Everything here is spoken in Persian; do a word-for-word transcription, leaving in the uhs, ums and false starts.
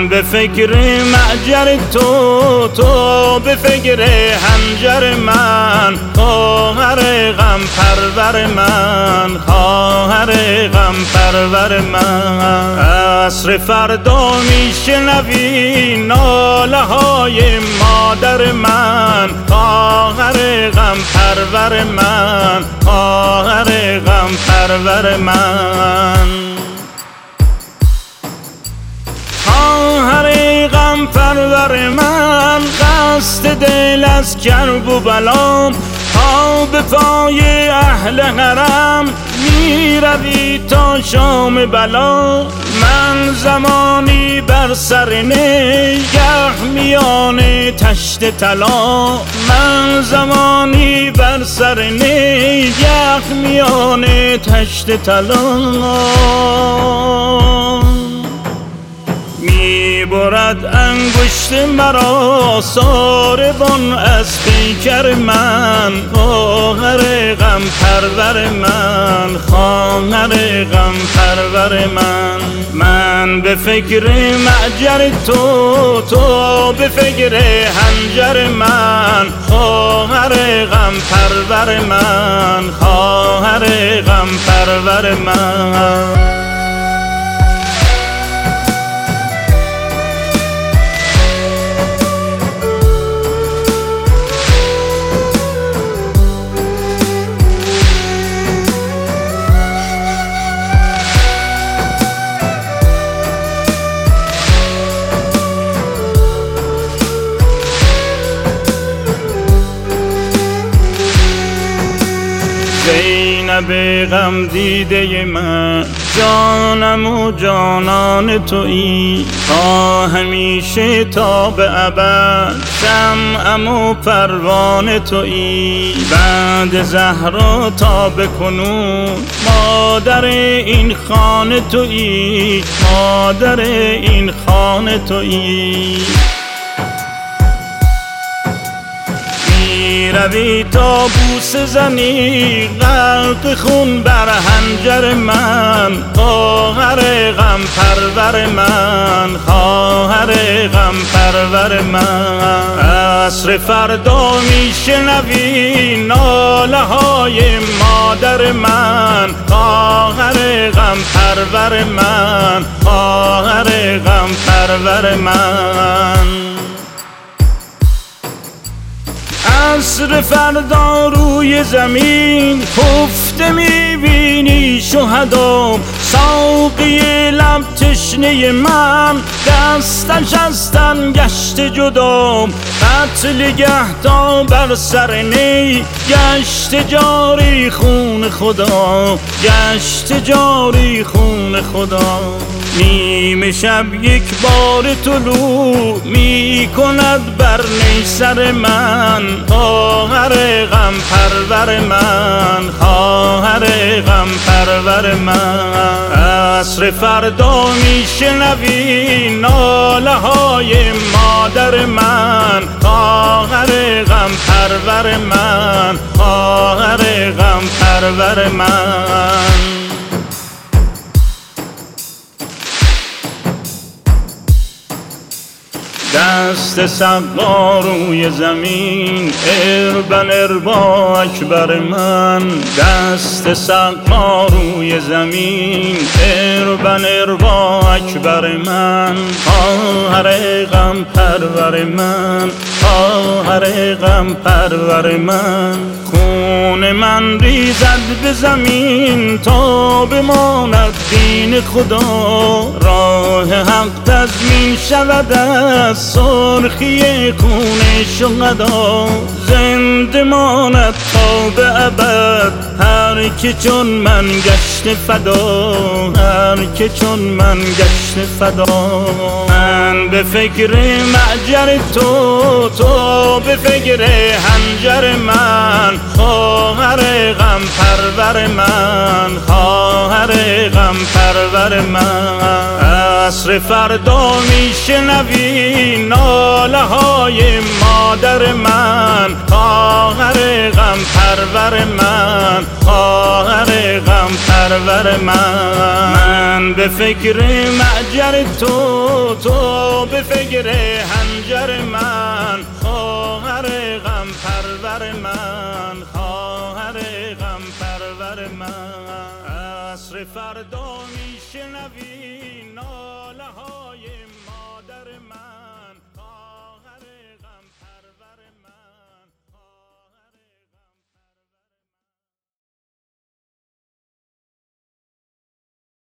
من به فکر معجر تو، تو به فکر هنجر من، خواهر غم پرور من، خواهر غم پرور من. عصر فردا میشنوی ناله های مادر من، خواهر غم پرور من، خواهر غم پرور من. خواهر غم پرور من، قصد دل از کرب و بلام، تا به پای اهل حرم می روی تا شام بلا. من زمانی بر سر نگه میان تشت طلا، من زمانی بر سر نگه میان تشت طلا. می برد انگشت مرا ساربان از پیکر من، خواهر غم پرور من، خواهر غم پرور من. من به فکر معجر تو، تو به فکر هنجر من، خواهر غم پرور من، خواهر غم پرور من. زینب غم دیده من، جانم و جانان تویی، تا همیشه تا به ابد شمعم و پروانه تویی. بعد زهرا تا به کنون مادر این خانه تویی، مادر این خانه تویی. روی تا بوسه زنی غرق خون بر هنجر من، خواهر غم پرور من، خواهر غم پرور من. عصر فردا میشنوی ناله های مادر من، خواهر غم پرور من، خواهر غم پرور من. عصر فردا روی زمین خفته میبینی شهدا، ساقی لب تشنه من دستش از تن گشت جدا. قتل گه تا بر سر نی گشت جاری خون خدا، گشت جاری خون خدا. نیم شب یک بار طلوع می کند بر نی سر من، خواهر غم پرور من، خواهر غم پرور من. عصر فردا میشنوی ناله های مادر من، خواهر غم پرور من، خواهر غم پرور من. دست سقا روی زمین اربن اربا اکبر من، دست سقا روی زمین اربن اربا اکبر من، خواهر غم پرور من، خواهر غم پرور من. خون من ریزد به زمین تا بماند دین خدا، راه حق تضمین شود از سرخی خون شهدا. زنده ماند تا به ابد هر که چون من گشت فدا، هر که چون من گشت فدا. من به فکر معجر تو، تو به فکر هنجر من، خواهر غم پرور من، خواهر غم پرور من. عصر فردا میشنوی ناله های مادر من، خواهر غم پرور من، خواهر غم غم پرور من. من به فکر معجر تو، تو به فکر هنجر من. خواهر غم پرور من، خواهر غم پرور من. عصر فردا میشنوی